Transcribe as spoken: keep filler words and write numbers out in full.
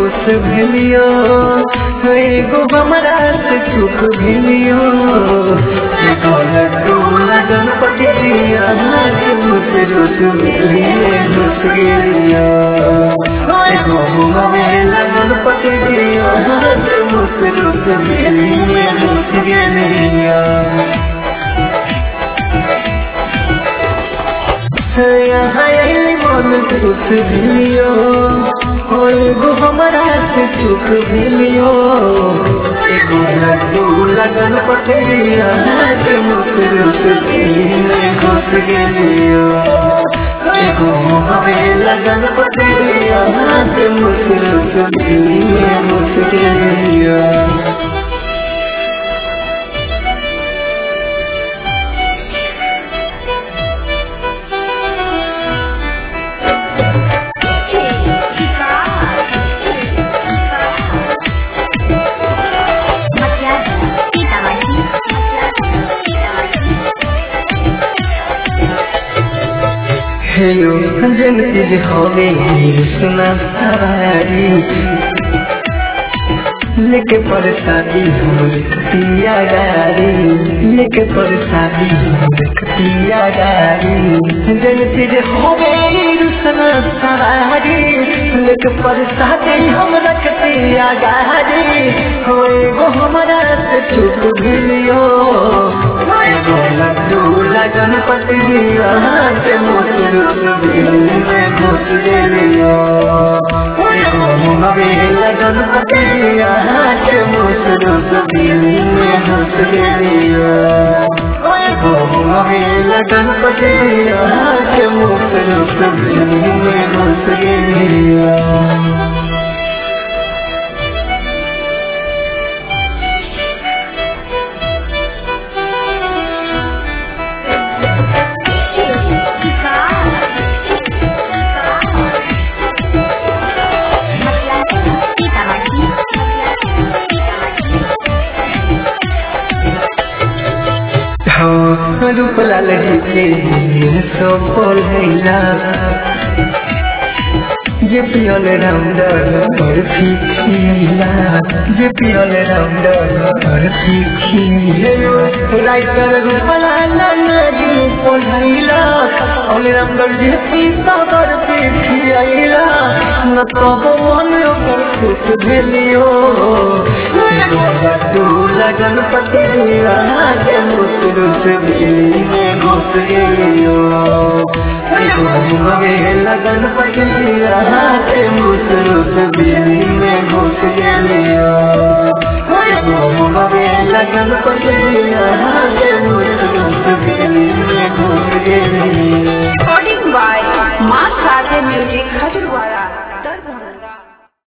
खुश भेलियो एगो हमरा से चुप भेलियो एगो लड्डू गणपति दिया के मुझसे रुस भेलिए घुस गेलियो एगो घुमावेला गणपति दिया के मुझसे रुस भेलिए घुस गेलियो मन खुश भेलियो एगो हमरा से चुप भेलियो एगो लड्डू गणपति दिया के मुझसे रुस भेलिए घुस गेलियो एगो घुमावेला गणपति दिया के मुझसे रुस भेलिए घुस गेलियो हेलो जन चीज होवे सुना सवारी लेके परसादी हमरे कटिया गारी लेके परसादी हमरे कटिया गारी जन चीज होवे सुना सवारी लेके परसादी हमरे कटिया गारी हो एगो हमरा से चुप भेलियो एगो लड्डू गणपति दिया के मुझसे रुस भेलिए घुस गेलियो एगो घुमावेला गणपति दिया के मुझसे रुस भेलिए घुस गेलियो एगो घुमावेला गणपति दिया के मुझसे रुस भेलिए घुस गेलियो रूप लाल के सफल हैला जे पियल रामडर और फीखिला जे पियल रामडर और फीखिला राइटर रूप लाल जी पढ़ैला और रामडर जे पीसावर फीखिला न तो मन पर खुश भेलियो एगो लड्डू गणपति दिया के मुझसे रुस भेलिए घुस गेलियो एगो घुमावेला गणपति दिया के मुझसे रुस भेलिए घुस गेलियो एगो घुमावेला गणपति दिया के मुझसे रुस भेलिए घुस गेलियो। रिकॉर्डिंग बाय माँ साथे म्यूजिक खजूरवाड़ा।